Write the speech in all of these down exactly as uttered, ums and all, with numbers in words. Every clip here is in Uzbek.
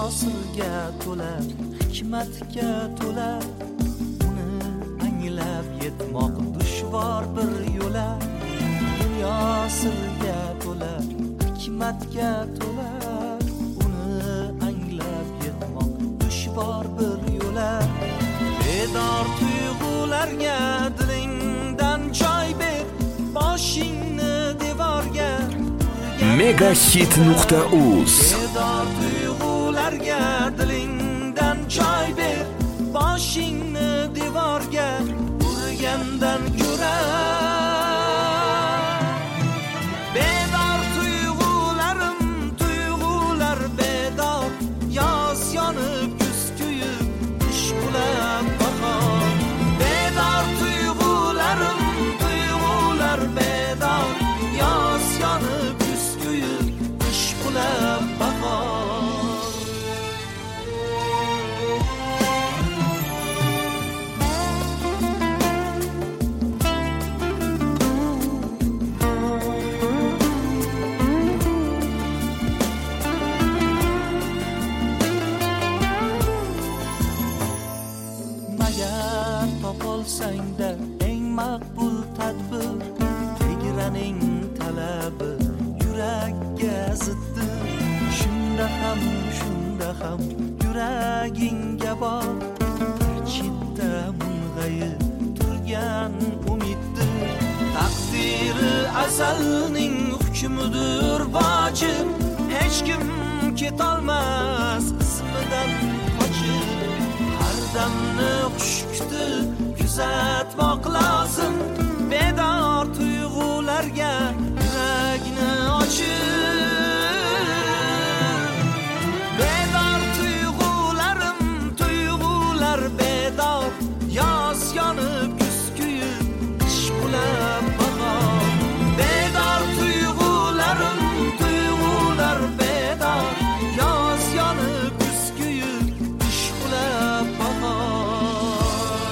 sirga to'la, hikmatga to'la, uni anglab yetmoq dushvor bir yo'la. Dunyo sirga to'la, hikmatga to'la, uni anglab yetmoq dushvor bir yo'la. Bedor tuyg'ularga dilingdan joy ber, boshingni devorga megahit nuqta uz. Bedor tuyg'ularga dilingdan joy ber, boshingni devorga urgandan ko'ra. Bedor tuyg'ularim, tuyg'ular bedor, yoz yonib kuz kuyib, qish qulab bahor. Bedor tuyg'ularim, tuyg'ular bedor, yoz yonib kuz kuyib, qish qulab bahor. Magar topolsang-da eng maqbul tadbir, tegraning talabi yurakka ziddir. Shunda ham, shunda ham yuragingga bor, chidda mung'ayib turgan umiddir. Taqdiri azalning hukmidir vojib, hech kim ketolmas ismidan qochib. Har damni xush kutib kuzatmoq lozim, bedor tuyg'ularga yuragini ochib. Bedor tuyg'ularim, tuyg'ular bedor, yoz yonib kuz kuyib, qish qulab bahor. Bedor tuyg'ularim, tuyg'ular bedor, yoz yonib kuz kuyib, qish qulab bahor.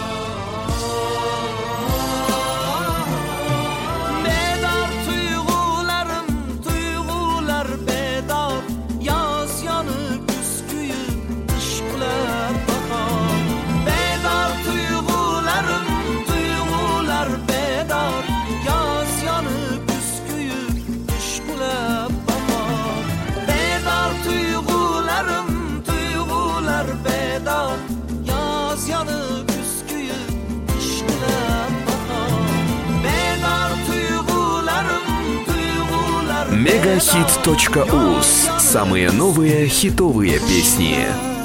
Bedor tuyg'ularim, tuyg'ular bedor, yoz yonib kuz kuyib, qish qulab bahor. Bedor tuyg'ularim, tuyg'ular bedor, yoz yonib kuz kuyib, qish qulab bahor. Bedor tuyg'ularim, tuyg'ular bedor, yoz yonib kuz kuyib, qish qulab bahor. Bedor tuyg'ularim, tuyg'ular megahit точка уз. Самые новые хитовые песни.